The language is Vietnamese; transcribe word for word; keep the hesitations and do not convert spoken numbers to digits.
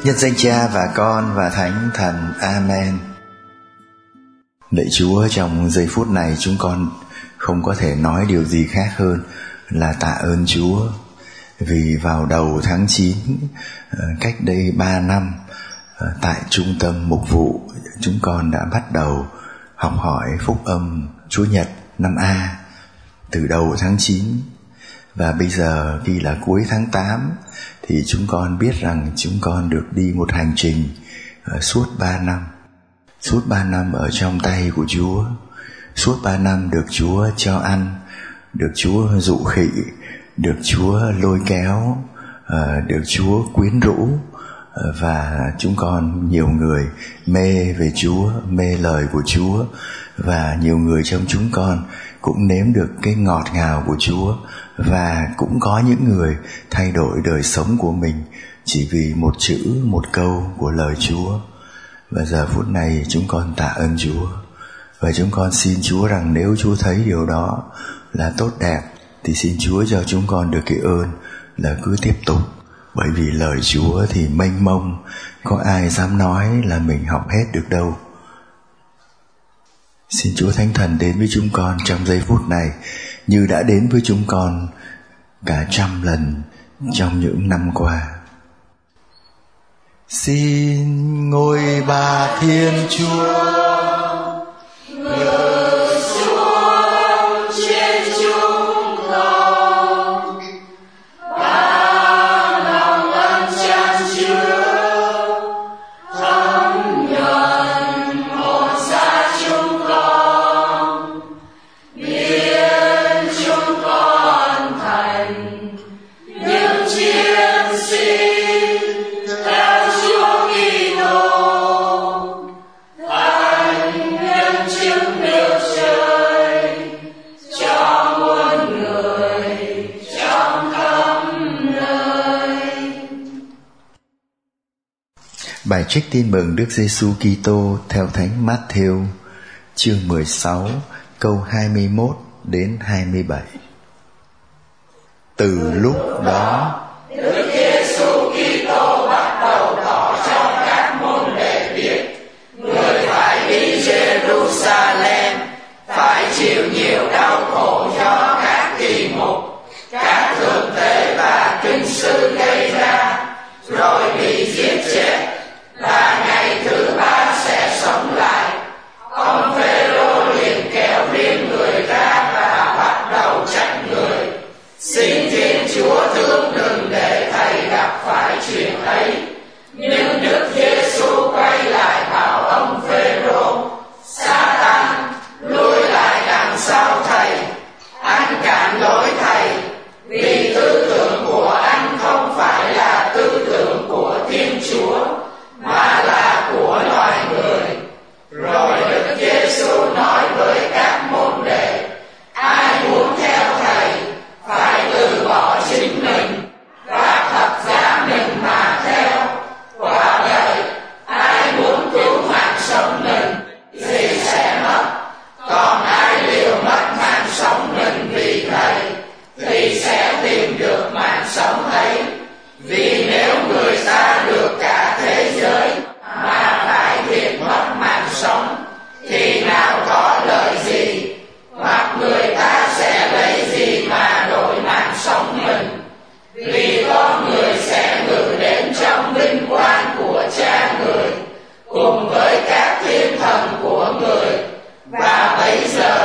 Nhân danh Cha và Con và Thánh Thần. Amen. Lạy Chúa, trong giây phút này chúng con không có thể nói điều gì khác hơn là tạ ơn Chúa. Vì vào đầu tháng chín, cách đây ba năm, tại trung tâm mục vụ, chúng con đã bắt đầu học hỏi phúc âm Chúa Nhật năm A từ đầu tháng chín. Và bây giờ khi là cuối tháng tám thì chúng con biết rằng chúng con được đi một hành trình uh, suốt ba năm. Suốt ba năm ở trong tay của Chúa. Suốt ba năm được Chúa cho ăn, được Chúa dụ khị, được Chúa lôi kéo, uh, được Chúa quyến rũ. uh, Và chúng con, nhiều người mê về Chúa, mê lời của Chúa. Và nhiều người trong chúng con cũng nếm được cái ngọt ngào của Chúa. Và cũng có những người thay đổi đời sống của mình chỉ vì một chữ, một câu của lời Chúa. Và giờ phút này chúng con tạ ơn Chúa. Và chúng con xin Chúa rằng nếu Chúa thấy điều đó là tốt đẹp thì xin Chúa cho chúng con được cái ơn là cứ tiếp tục. Bởi vì lời Chúa thì mênh mông, có ai dám nói là mình học hết được đâu. Xin Chúa Thánh Thần đến với chúng con trong giây phút này như đã đến với chúng con cả trăm lần trong những năm qua. Xin ngôi Bà Thiên Chúa, ngự xuống trên chúng con, ban lòng ân chan chứa, thấm nhuần hồn xác chúng con, biến chúng con thành những chiến sĩ theo Chúa Kitô, thành nhân chứng nước trời cho muôn người trong khắp nơi. Bài trích Tin mừng Đức Giêsu Kitô theo Thánh Matthew, chương mười sáu, câu hai mươi mốt đến hai mươi bảy. Từ lúc đó, Đức Giêsu Kitô bắt đầu tỏ cho các môn đệ biết, người phải đi Jerusalem, phải chịu nhiều đau khổ do các kỳ mục, các thượng tế và kinh sư gây ra, rồi bị giết chết, và ngày thứ ba sẽ sống lại. Ông Phêrô liền kéo riêng người ra và bắt đầu trách người: Xin Thiên Chúa thương đừng để thầy gặp phải chuyện ấy. Nhưng Đức Giêsu quay lại bảo ông Phêrô: Sa-tan, lùi lại đằng sau thầy, anh cản lối thầy, vì tư tưởng của anh không phải là tư tưởng của Thiên Chúa, mà là của loài người. Rồi Đức Giêsu nói với các môn đệ: Ai muốn theo thầy phải từ bỏ chính mình và thập giá mình mà theo. Quả vậy, ai muốn cứu mạng sống mình thì sẽ mất, còn ai liều mất mạng sống mình vì thầy thì sẽ tìm được mạng sống ấy. Vì nếu người ta được cả thế giới mà phải thiệt mất mạng sống thì nào có lợi gì, hoặc người ta sẽ lấy gì mà đổi mạng sống mình. Vì con người sẽ ngự đến trong vinh quang của Cha người cùng với các thiên thần của người, và bấy giờ